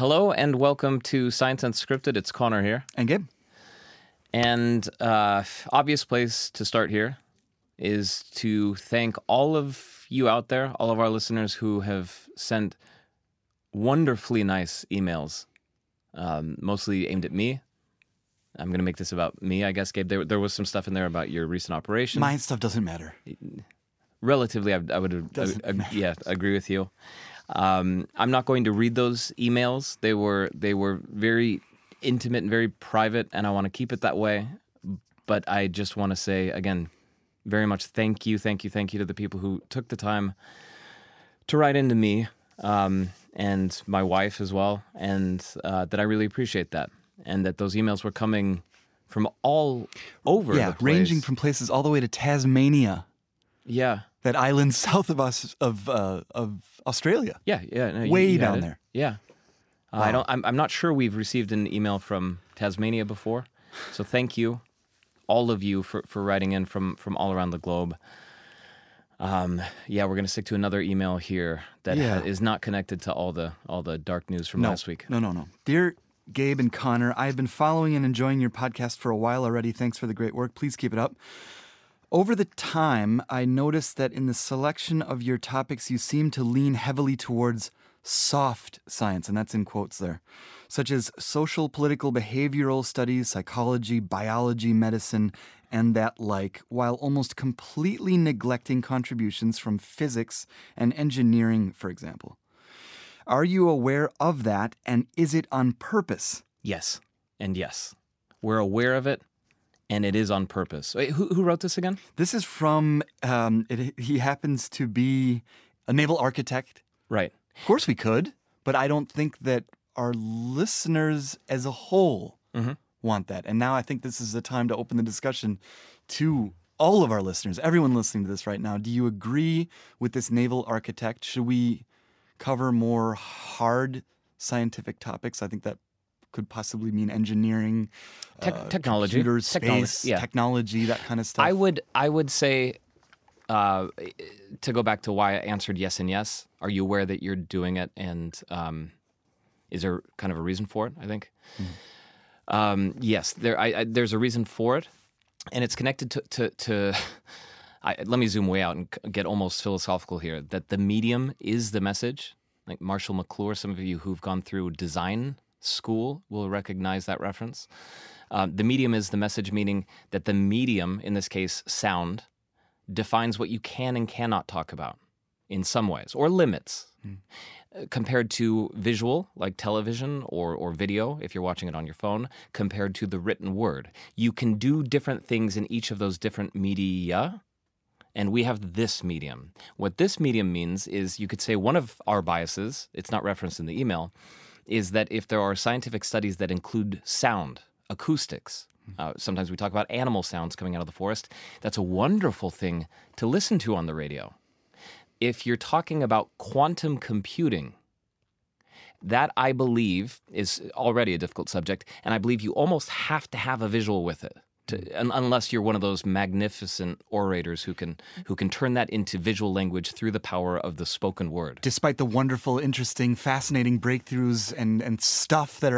Hello and welcome to Science Unscripted. It's Connor here. And Gabe. And obvious place to start here is to thank all of you out there, all of our listeners who have sent wonderfully nice emails, mostly aimed at me. I'm going to make this about me, I guess, Gabe. There was some stuff in there about your recent operation. My stuff doesn't matter. Relatively, I would agree with you. I'm not going to read those emails. They were very intimate and very private, and I want to keep it that way. But I just want to say, again, very much thank you to the people who took the time to write into me and my wife as well, and that I really appreciate that. And that those emails were coming from all over the place. Ranging from places all the way to Tasmania. Yeah. That island south of us, of Australia. Yeah. No, way down there. Yeah. Wow. I'm not sure we've received an email from Tasmania before. So thank you, all of you, for writing in from all around the globe. We're going to stick to another email here that is not connected to all the dark news from last week. No. Dear Gabe and Connor, I've been following and enjoying your podcast for a while already. Thanks for the great work. Please keep it up. Over the time, I noticed that in the selection of your topics, you seem to lean heavily towards soft science, and that's in quotes there, such as social, political, behavioral studies, psychology, biology, medicine, and that like, while almost completely neglecting contributions from physics and engineering, for example. Are you aware of that, and is it on purpose? Yes, and yes. We're aware of it, and it is on purpose. Wait, who wrote this again? This is from, he happens to be a naval architect. Right. Of course we could, but I don't think that our listeners as a whole want that. And now I think this is the time to open the discussion to all of our listeners, everyone listening to this right now. Do you agree with this naval architect? Should we cover more hard scientific topics? I think that could possibly mean engineering, technology, computers, space, technology, that kind of stuff. I would say, to go back to why I answered yes and yes, are you aware that you're doing it, and is there kind of a reason for it, I think? Yes, there's a reason for it, and it's connected to let me zoom way out and get almost philosophical here, that the medium is the message. Like Marshall McLuhan, some of you who've gone through design school will recognize that reference. The medium is the message, meaning that the medium, in this case sound, defines what you can and cannot talk about in some ways, or limits, compared to visual, like television or video, if you're watching it on your phone, compared to the written word. You can do different things in each of those different media, and we have this medium. What this medium means is, you could say one of our biases, it's not referenced in the email, is that if there are scientific studies that include sound, acoustics, sometimes we talk about animal sounds coming out of the forest, that's a wonderful thing to listen to on the radio. If you're talking about quantum computing, that I believe is already a difficult subject, and I believe you almost have to have a visual with it. Unless you're one of those magnificent orators who can turn that into visual language through the power of the spoken word. Despite the wonderful, interesting, fascinating breakthroughs and stuff that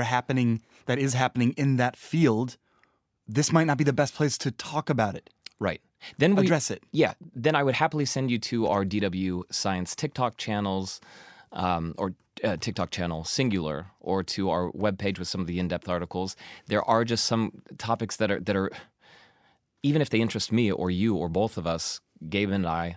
is happening in that field, this might not be the best place to talk about it. Right. Then address it. Yeah. Then I would happily send you to our DW Science TikTok channels, or TikTok channel singular, or to our webpage with some of the in-depth articles. There are just some topics that are even if they interest me or you or both of us, Gabe and I,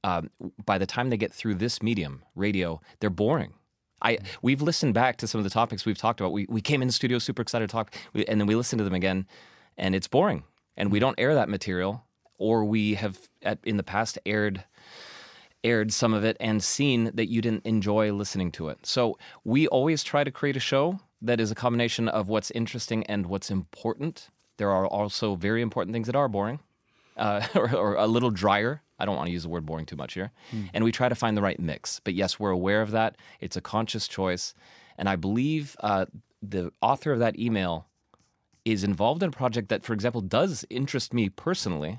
by the time they get through this medium, radio, they're boring. We've listened back to some of the topics we've talked about. We came in the studio super excited to talk, and then we listened to them again, and it's boring. And we don't air that material, or we have in the past aired some of it and seen that you didn't enjoy listening to it. So we always try to create a show that is a combination of what's interesting and what's important. There are also very important things that are boring, or a little drier. I don't want to use the word boring too much here. And we try to find the right mix. But yes, we're aware of that. It's a conscious choice. And I believe the author of that email is involved in a project that, for example, does interest me personally.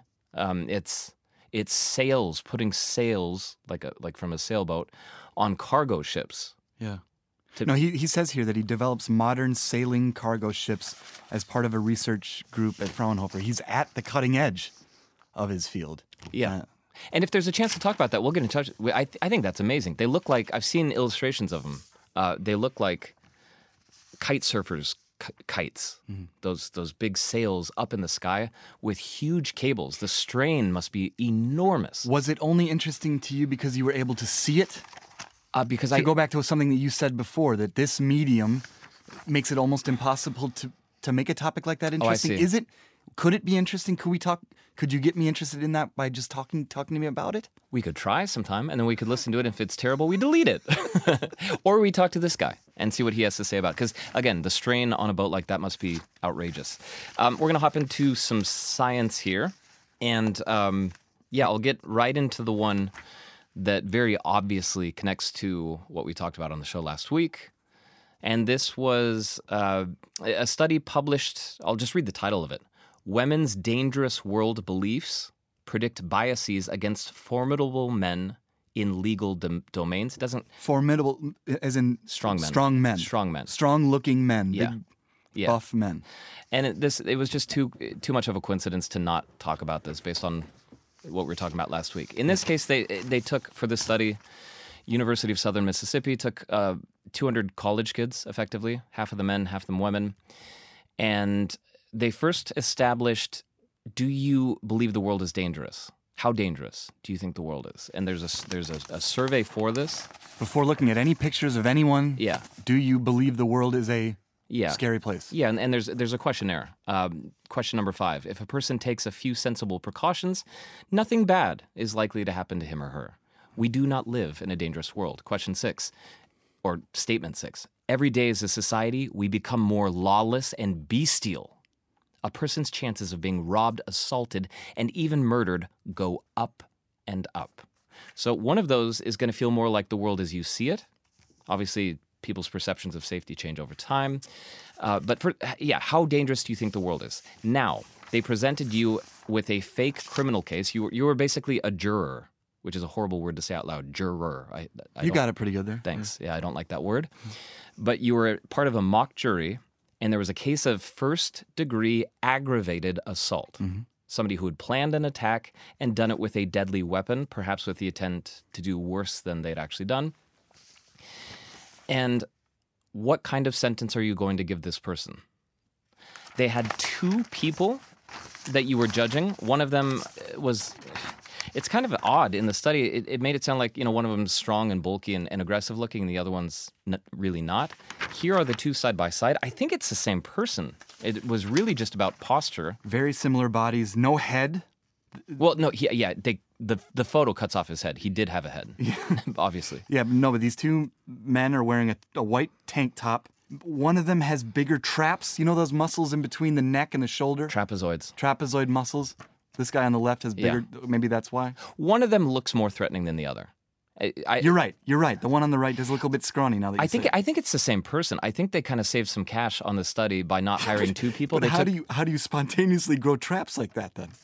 It's sails, putting sails like from a sailboat on cargo ships. Yeah. No, he says here that he develops modern sailing cargo ships as part of a research group at Fraunhofer. He's at the cutting edge of his field. Yeah. And if there's a chance to talk about that, we'll get in touch. I think that's amazing. They look like, I've seen illustrations of them. They look like kite surfers' kites. Those big sails up in the sky with huge cables. The strain must be enormous. Was it only interesting to you because you were able to see it? Because to go back to something that you said before, that this medium makes it almost impossible to make a topic like that interesting. I see. Could it be interesting? Could you get me interested in that by just talking to me about it? We could try sometime, and then we could listen to it. If it's terrible, we delete it. Or we talk to this guy and see what he has to say about it. Because, again, the strain on a boat like that must be outrageous. We're going to hop into some science here. And, I'll get right into the one that very obviously connects to what we talked about on the show last week. And this was a study published, I'll just read the title of it. Women's Dangerous World Beliefs Predict Biases Against Formidable Men in Legal Domains. It doesn't... Formidable, as in... Strong men. Strong men. Strong men. Strong-looking men. Yeah. Big, buff men. And it was just too much of a coincidence to not talk about this based on what we were talking about last week. In this case, they took, for this study, University of Southern Mississippi took 200 college kids, effectively, half of them men, half of them women, and they first established, do you believe the world is dangerous? How dangerous do you think the world is? And there's a survey for this. Before looking at any pictures of anyone, Yeah. Do you believe the world is a Yeah. scary place? Yeah, and there's a questionnaire. Question number 5. If a person takes a few sensible precautions, nothing bad is likely to happen to him or her. We do not live in a dangerous world. Question 6, or statement 6. Every day as a society, we become more lawless and bestial. A person's chances of being robbed, assaulted, and even murdered go up and up. So one of those is going to feel more like the world as you see it. Obviously, people's perceptions of safety change over time. But how dangerous do you think the world is? Now, they presented you with a fake criminal case. You were basically a juror, which is a horrible word to say out loud. Juror. You got it pretty good there. Thanks. Yeah, I don't like that word. But you were part of a mock jury, and there was a case of first-degree aggravated assault. Somebody who had planned an attack and done it with a deadly weapon, perhaps with the intent to do worse than they'd actually done. And what kind of sentence are you going to give this person? They had 2 people that you were judging. One of them was... It's kind of odd in the study. It made it sound like, one of them's strong and bulky and aggressive looking, and the other one's really not. Here are the 2 side by side. I think it's the same person. It was really just about posture. Very similar bodies, no head. Well, no, the photo cuts off his head. He did have a head, obviously. Yeah, no, but these 2 men are wearing a white tank top. One of them has bigger traps. You know those muscles in between the neck and the shoulder? Trapezoids. Trapezoid muscles. This guy on the left has bigger, maybe that's why? One of them looks more threatening than the other. You're right. The one on the right does look a bit scrawny now that you say it. I think it's the same person. I think they kind of saved some cash on the study by not hiring 2 people. But how do you spontaneously grow traps like that then?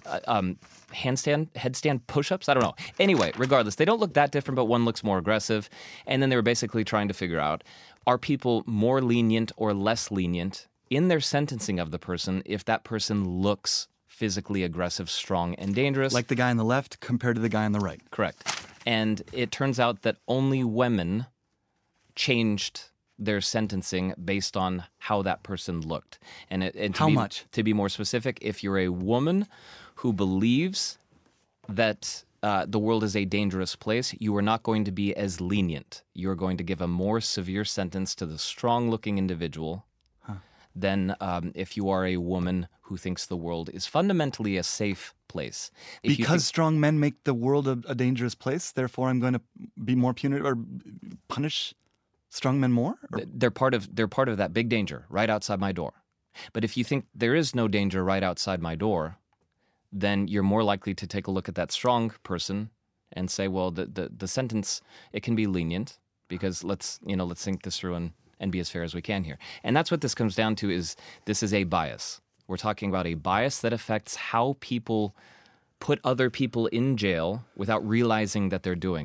Headstand push-ups? I don't know. Anyway, regardless, they don't look that different, but one looks more aggressive. And then they were basically trying to figure out, are people more lenient or less lenient in their sentencing of the person if that person looks physically aggressive, strong, and dangerous? Like the guy on the left compared to the guy on the right. Correct. And it turns out that only women changed their sentencing based on how that person looked. How much? To be more specific, if you're a woman who believes that the world is a dangerous place, you are not going to be as lenient. You're going to give a more severe sentence to the strong-looking individual than if you are a woman who thinks the world is fundamentally a safe place. Because strong men make the world a dangerous place, therefore I'm going to be more punitive or punish strong men more? Or? They're part of that big danger right outside my door. But if you think there is no danger right outside my door, then you're more likely to take a look at that strong person and say, well, the sentence, it can be lenient because let's think this through and be as fair as we can here. And that's what this comes down to is this is a bias. We're talking about a bias that affects how people put other people in jail without realizing that they're doing it.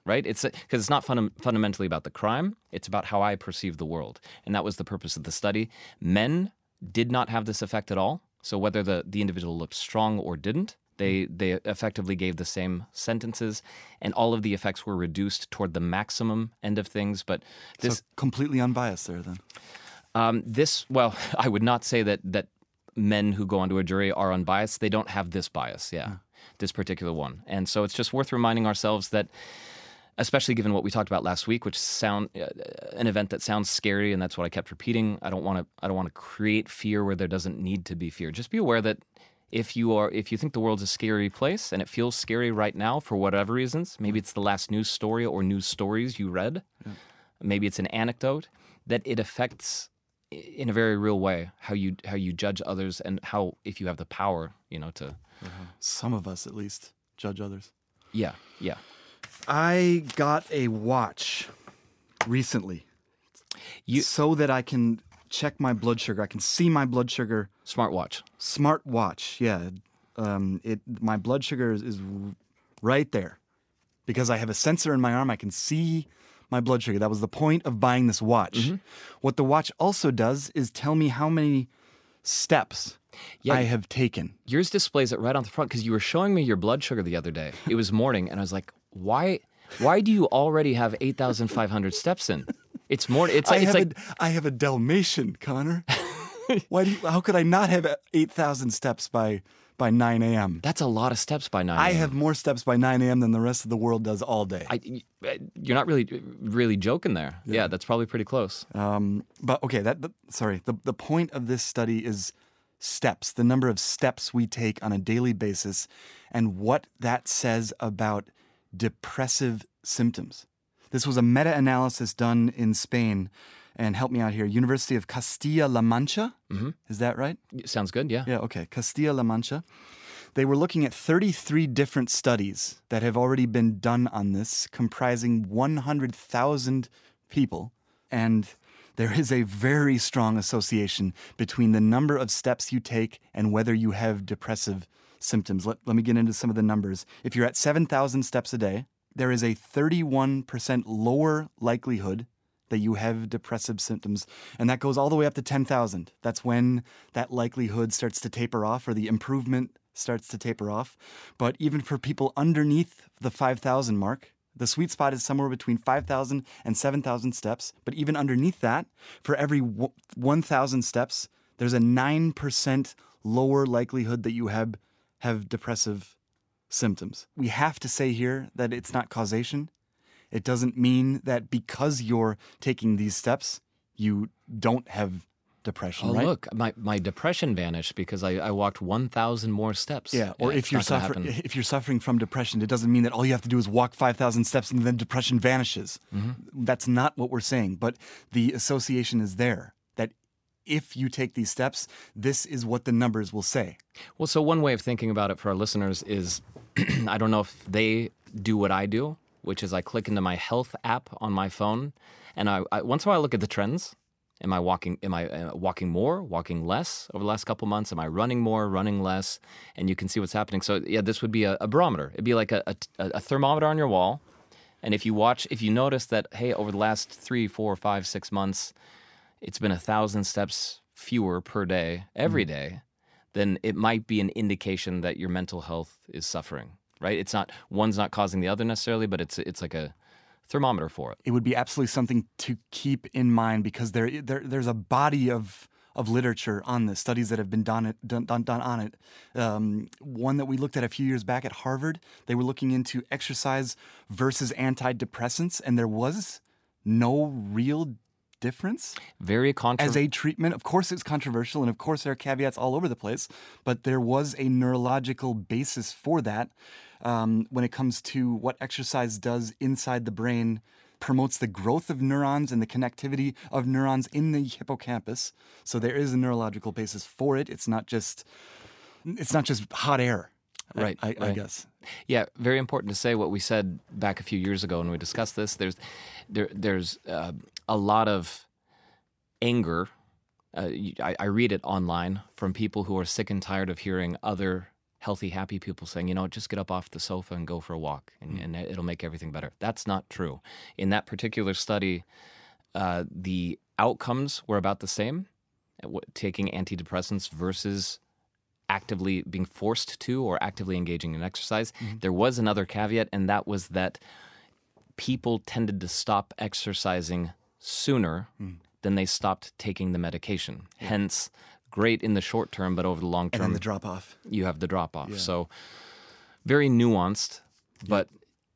right? It's because it's not fundamentally about the crime. It's about how I perceive the world. And that was the purpose of the study. Men did not have this effect at all. So whether the individual looked strong or didn't, they effectively gave the same sentences, and all of the effects were reduced toward the maximum end of things. But this So completely unbiased there then. well, I would not say that men who go onto a jury are unbiased. They don't have this bias, this particular one. And so it's just worth reminding ourselves that, especially given what we talked about last week, which an event that sounds scary, and that's what I kept repeating. I don't want to create fear where there doesn't need to be fear. Just be aware that if you think the world's a scary place and it feels scary right now for whatever reasons, maybe it's the last news story or news stories you read, maybe it's an anecdote, that it affects in a very real way how you judge others, and how, if you have the power, to Some of us, at least, judge others. yeah. I got a watch recently so that I can check my blood sugar. I can see my blood sugar. Smartwatch. Smartwatch, yeah. My blood sugar is right there because I have a sensor in my arm. I can see my blood sugar. That was the point of buying this watch. What the watch also does is tell me how many steps I have taken. Yours displays it right on the front, because you were showing me your blood sugar the other day. It was morning, and I was like, why do you already have 8,500 steps in? It's more. I have a Dalmatian, Connor. How could I not have 8,000 steps by 9 a.m.? That's a lot of steps by 9 a.m. I have more steps by 9 a.m. than the rest of the world does all day. You're not really joking there. Yeah, that's probably pretty close. But okay, the point of this study is steps, the number of steps we take on a daily basis, and what that says about depressive symptoms. This was a meta-analysis done in Spain, and help me out here, University of Castilla-La Mancha. Is that right? Sounds good, yeah. Yeah, okay, Castilla-La Mancha. They were looking at 33 different studies that have already been done on this, comprising 100,000 people, and there is a very strong association between the number of steps you take and whether you have depressive symptoms. Let me get into some of the numbers. If you're at 7,000 steps a day, there is a 31% lower likelihood that you have depressive symptoms. And that goes all the way up to 10,000. That's when that likelihood starts to taper off, or the improvement starts to taper off. But even for people underneath the 5,000 mark, the sweet spot is somewhere between 5,000 and 7,000 steps. But even underneath that, for every 1,000 steps, there's a 9% lower likelihood that you have depressive symptoms. We have to say here that it's not causation. It doesn't mean that because you're taking these steps, you don't have depression, right? Look, my depression vanished because I walked 1,000 more steps. Yeah, or if you're suffering from depression, it doesn't mean that all you have to do is walk 5,000 steps and then depression vanishes. That's not what we're saying, but the association is there, that if you take these steps, this is what the numbers will say. Well, so one way of thinking about it for our listeners is, I don't know if they do what I do, which is I click into my health app on my phone, and I once in a while look at the trends. Am I walking more, walking less over the last couple months? Am I running more, running less? And you can see what's happening. So yeah, this would be a barometer. It'd be like a thermometer on your wall. And if you notice that, hey, over the last 3, 4, 5, 6 months, it's been 1,000 steps fewer per day, every day, then it might be an indication that your mental health is suffering, right? One's not causing the other necessarily, but it's like a thermometer for it. It would be absolutely something to keep in mind, because there's a body of literature on this, studies that have been done on it. One that we looked at a few years back at Harvard, they were looking into exercise versus antidepressants, and there was no real difference as a treatment. Of course, it's controversial, and of course there are caveats all over the place, but there was a neurological basis for that. When it comes to what exercise does inside the brain, promotes the growth of neurons and the connectivity of neurons in the hippocampus. So there is a neurological basis for it. It's not just hot air, right? I guess. Yeah, very important to say what we said back a few years ago when we discussed this. There's a lot of anger. I read it online from people who are sick and tired of hearing other healthy, happy people saying, just get up off the sofa and go for a walk, and it'll make everything better. That's not true. In that particular study, the outcomes were about the same, taking antidepressants versus actively being forced to or actively engaging in exercise. There was another caveat, and that was that people tended to stop exercising sooner than they stopped taking the medication. Hence, great in the short term, but over the long term, And then the drop-off. you have the drop-off. Yeah. So very nuanced, but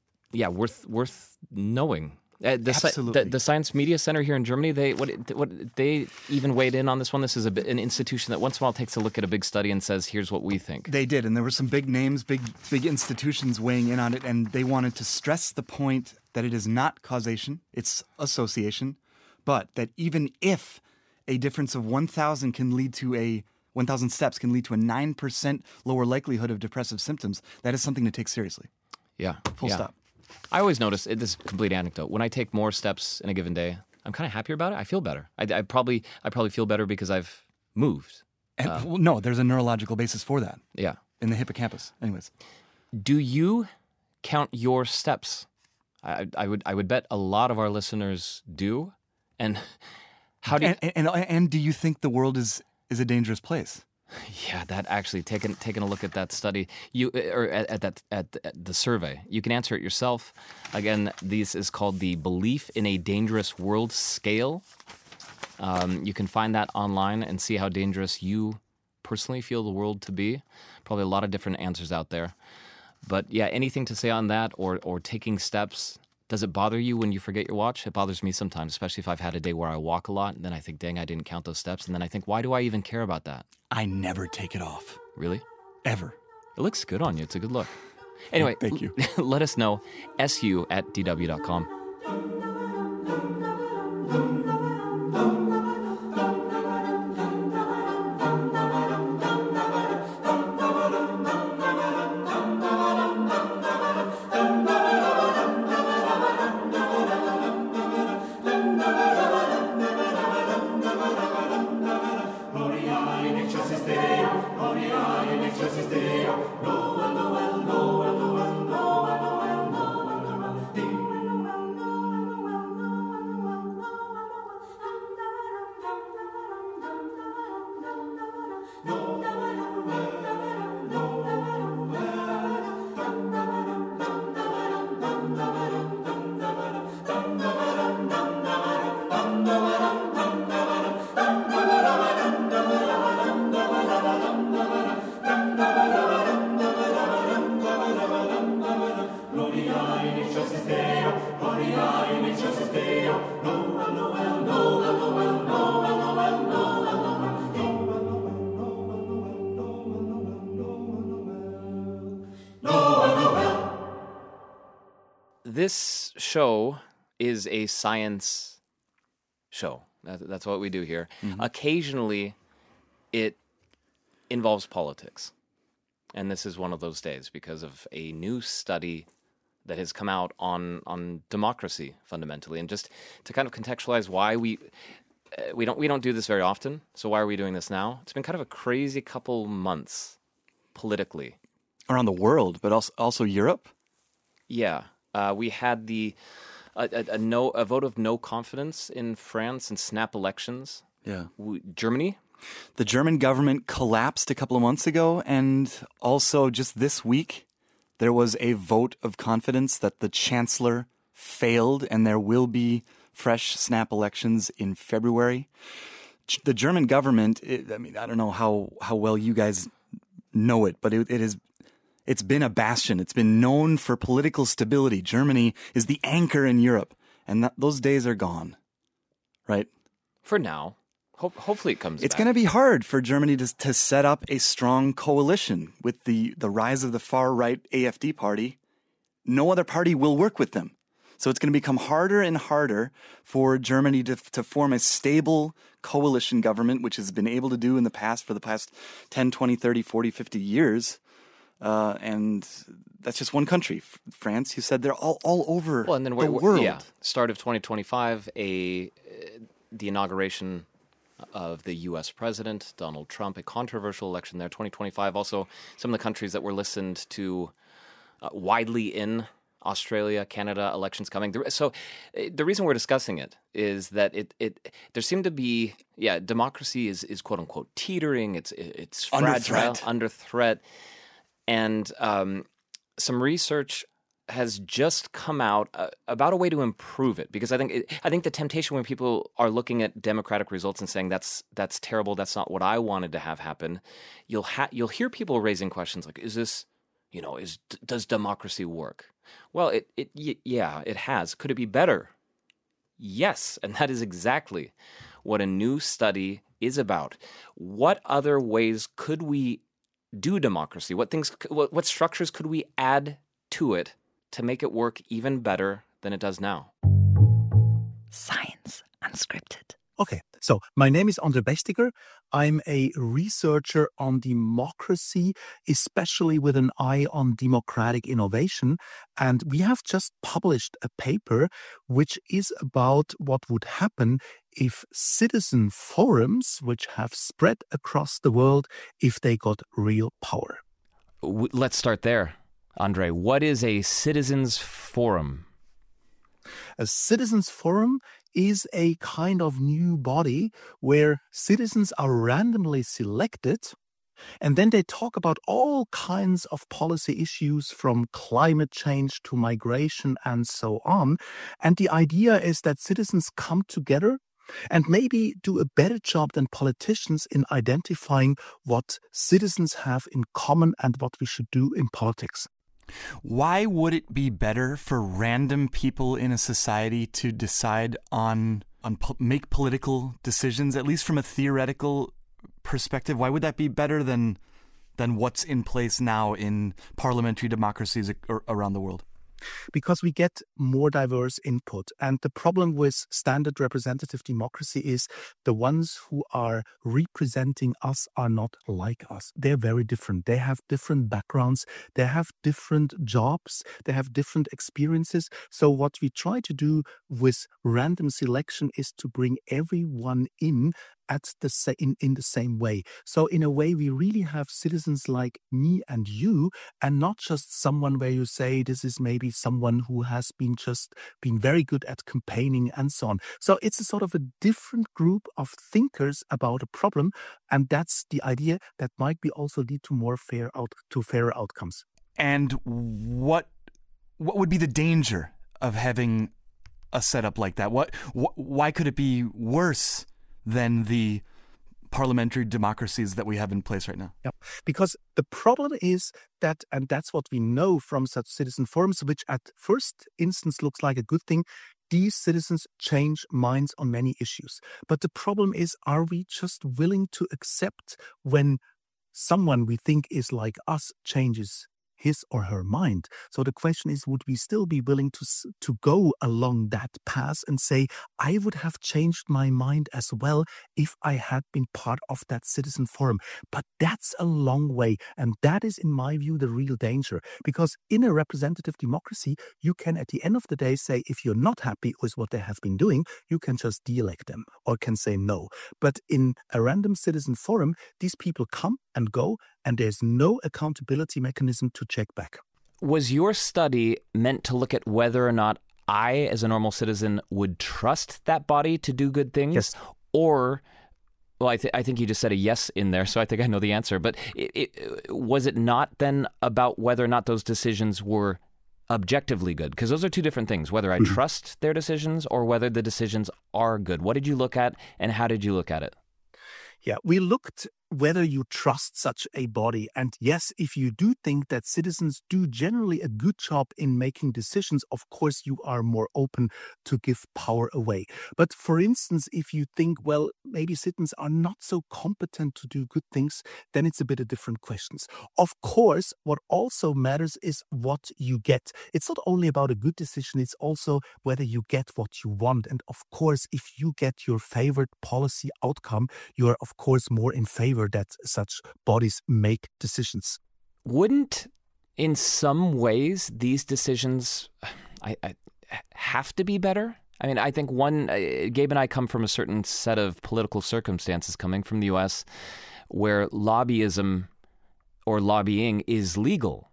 worth knowing. Absolutely. The Science Media Center here in Germany, they even weighed in on this one. This is an institution that once in a while takes a look at a big study and says, here's what we think. They did, and there were some big names, big institutions weighing in on it, and they wanted to stress the point that it is not causation, it's association, but that even if a difference of 1,000 can lead to 1,000 steps can lead to a 9% lower likelihood of depressive symptoms, that is something to take seriously. Yeah. Full stop. I always notice, this is a complete anecdote, when I take more steps in a given day, I'm kind of happier about it. I feel better. I probably feel better because I've moved. And, no, there's a neurological basis for that Yeah. in the hippocampus. Anyways. Do you count your steps? I would bet a lot of our listeners do. And how do you... And do you think the world is a dangerous place? Yeah, that actually taking a look at that study, at the survey, you can answer it yourself. Again, this is called the Belief in a Dangerous World Scale. You can find that online and see how dangerous you personally feel the world to be. Probably a lot of different answers out there. But yeah, anything to say on that or taking steps? Does it bother you when you forget your watch? It bothers me sometimes, especially if I've had a day where I walk a lot, and then I think, dang, I didn't count those steps. And then I think, why do I even care about that? I never take it off. Really? Ever. It looks good on you. It's a good look. Anyway, Thank you. Let us know, su@dw.com. This show is a science show. That's what we do here. Occasionally, it involves politics. And this is one of those days because of a new study that has come out on democracy fundamentally. And just to kind of contextualize why we don't do this very often. So why are we doing this now? It's been kind of a crazy couple months politically. Around the world, but also Europe? Yeah. We had a vote of no confidence in France and snap elections. Yeah. Germany? The German government collapsed a couple of months ago, and also just this week, there was a vote of confidence that the chancellor failed, and there will be fresh snap elections in February. The German government, I don't know how well you guys know it, but it's been a bastion. It's been known for political stability. Germany is the anchor in Europe, and those days are gone, right? For now. Hopefully it comes back. It's going to be hard for Germany to set up a strong coalition with the rise of the far-right AfD party. No other party will work with them. So it's going to become harder and harder for Germany to form a stable coalition government, which has been able to do in the past for the past 10, 20, 30, 40, 50 years. And that's just one country, France. You said they're all over the world. Yeah, start of 2025, the inauguration of the U.S. president, Donald Trump, a controversial election there, 2025. Also, some of the countries that were listened to widely in Australia, Canada, elections coming. So the reason we're discussing it is that there seemed to be, democracy is quote unquote teetering. It's fragile, under threat. And some research has just come out about a way to improve it, because I think the temptation when people are looking at democratic results and saying that's terrible, that's not what I wanted to have happen, you'll hear people raising questions like, is this, does democracy work? Well, it has. Could it be better? Yes, and that is exactly what a new study is about. What other ways could we do democracy? What structures could we add to it to make it work even better than it does now? Science Unscripted. Okay, so my name is Andre Bechtiger. I'm a researcher on democracy, especially with an eye on democratic innovation. And we have just published a paper which is about what would happen if citizen forums, which have spread across the world, if they got real power. Let's start there. Andre, what is a citizens forum? A citizens forum is a kind of new body where citizens are randomly selected, and then they talk about all kinds of policy issues from climate change to migration and so on. And the idea is that citizens come together and maybe do a better job than politicians in identifying what citizens have in common and what we should do in politics. Why would it be better for random people in a society to decide make political decisions, at least from a theoretical perspective? Why would that be better than what's in place now in parliamentary democracies around the world? Because we get more diverse input. And the problem with standard representative democracy is the ones who are representing us are not like us. They're very different. They have different backgrounds. They have different jobs. They have different experiences. So what we try to do with random selection is to bring everyone in in the same way. So in a way, we really have citizens like me and you, and not just someone where you say this is maybe someone who has been very good at campaigning and so on. So it's a sort of a different group of thinkers about a problem, and that's the idea that might be also lead to fairer outcomes. And what would be the danger of having a setup like that? Why could it be worse than the parliamentary democracies that we have in place right now? Yeah, because the problem is that, and that's what we know from such citizen forums, which at first instance looks like a good thing, these citizens change minds on many issues. But the problem is, are we just willing to accept when someone we think is like us changes his or her mind? So the question is, would we still be willing to go along that path and say, I would have changed my mind as well if I had been part of that citizen forum? But that's a long way. And that is, in my view, the real danger. Because in a representative democracy, you can at the end of the day say, if you're not happy with what they have been doing, you can just de-elect them or can say no. But in a random citizen forum, these people come and go, and there's no accountability mechanism to check back. Was your study meant to look at whether or not I, as a normal citizen, would trust that body to do good things? Yes. Or, well, I think you just said a yes in there, so I think I know the answer. But was it not then about whether or not those decisions were objectively good? Because those are two different things, whether I trust their decisions or whether the decisions are good. What did you look at, and how did you look at it? Yeah, we looked whether you trust such a body. And yes, if you do think that citizens do generally a good job in making decisions, of course, you are more open to give power away. But for instance, if you think, well, maybe citizens are not so competent to do good things, then it's a bit of different questions. Of course, what also matters is what you get. It's not only about a good decision, it's also whether you get what you want. And of course, if you get your favorite policy outcome, you are, of course, more in favor that such bodies make decisions. Wouldn't, in some ways, these decisions I have to be better? I mean, I think Gabe and I come from a certain set of political circumstances coming from the U.S. where lobbyism or lobbying is legal.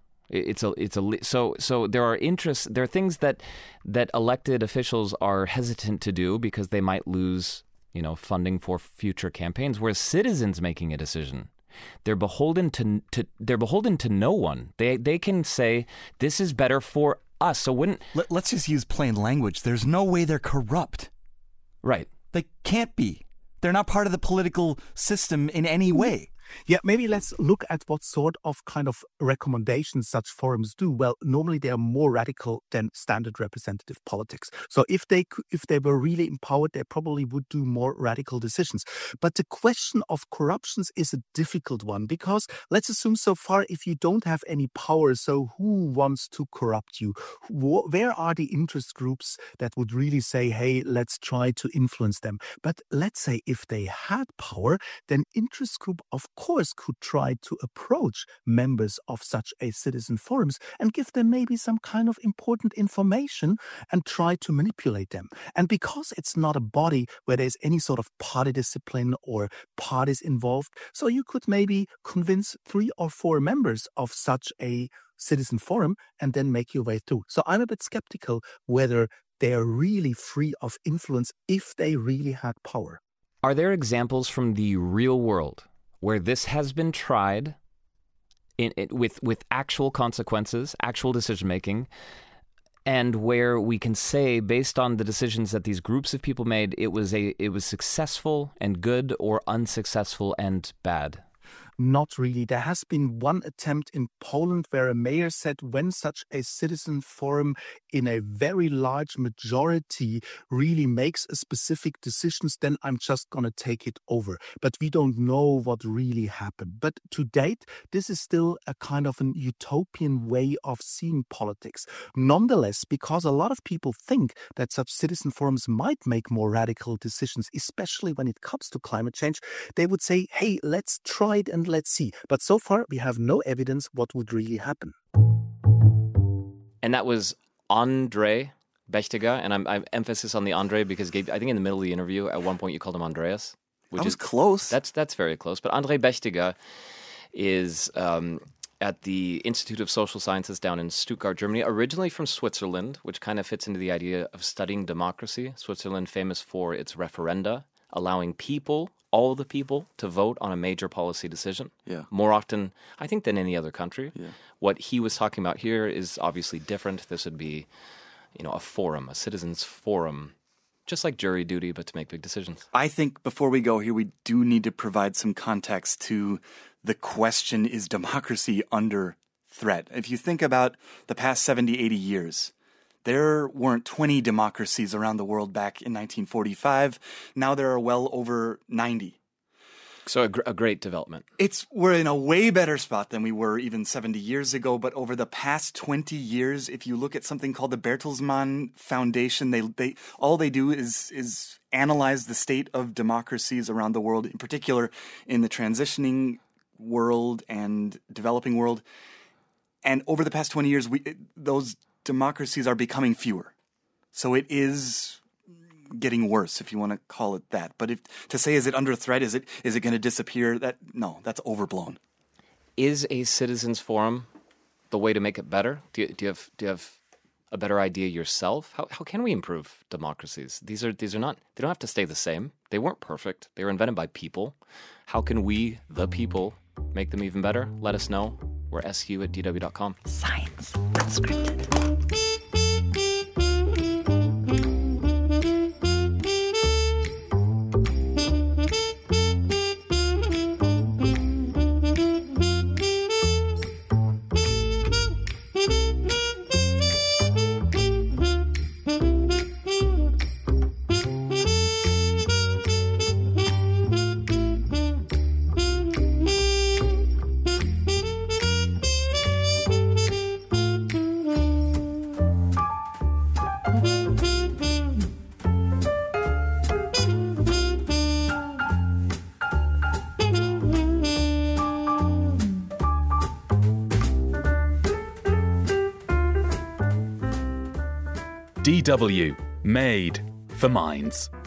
So there are interests, there are things that elected officials are hesitant to do because they might lose, funding for future campaigns, whereas citizens making a decision, they're beholden to no one. They can say this is better for us. So let's just use plain language. There's no way they're corrupt. Right. They can't be. They're not part of the political system in any way. Yeah, maybe let's look at what sort of kind of recommendations such forums do. Well, normally they are more radical than standard representative politics. So if they were really empowered, they probably would do more radical decisions. But the question of corruptions is a difficult one because let's assume so far if you don't have any power, so who wants to corrupt you? Where are the interest groups that would really say, hey, let's try to influence them? But let's say if they had power, then interest group of course could try to approach members of such a citizen forums and give them maybe some kind of important information and try to manipulate them. And because it's not a body where there's any sort of party discipline or parties involved, so you could maybe convince 3 or 4 members of such a citizen forum and then make your way through. So I'm a bit skeptical whether they're really free of influence if they really had power. Are there examples from the real world where this has been tried with actual consequences, actual decision-making, and where we can say, based on the decisions that these groups of people made, it was successful and good or unsuccessful and bad? Not really. There has been one attempt in Poland where a mayor said when such a citizen forum in a very large majority really makes a specific decisions, then I'm just going to take it over. But we don't know what really happened. But to date, this is still a kind of an utopian way of seeing politics. Nonetheless, because a lot of people think that such citizen forums might make more radical decisions, especially when it comes to climate change, they would say, hey, let's try it and let's see. But so far, we have no evidence what would really happen. And that was André Bechtiger, and I'm emphasis on the André because Gabe, I think in the middle of the interview, at one point you called him Andreas. Which is close. That's very close. But André Bechtiger is at the Institute of Social Sciences down in Stuttgart, Germany, originally from Switzerland, which kind of fits into the idea of studying democracy. Switzerland famous for its referenda, allowing all the people to vote on a major policy decision. Yeah. More often, I think, than any other country. Yeah. What he was talking about here is obviously different. This would be, a forum, a citizens' forum, just like jury duty, but to make big decisions. I think before we go here, we do need to provide some context to the question, is democracy under threat? If you think about the past 70, 80 years, there weren't 20 democracies around the world back in 1945. Now there are well over 90. So a great development. We're in a way better spot than we were even 70 years ago. But over the past 20 years, if you look at something called the Bertelsmann Foundation, they all they do is analyze the state of democracies around the world, in particular in the transitioning world and developing world. And over the past 20 years, those democracies are becoming fewer. So it is getting worse, if you want to call it that. But to say, is it under threat? Is it going to disappear? That's overblown. Is a citizens forum the way to make it better? Do you have a better idea yourself? How can we improve democracies? These are not, they don't have to stay the same. They weren't perfect. They were invented by people. How can we, the people, make them even better? Let us know. We're su@dw.com. Science Unscripted. DW, made, for Minds.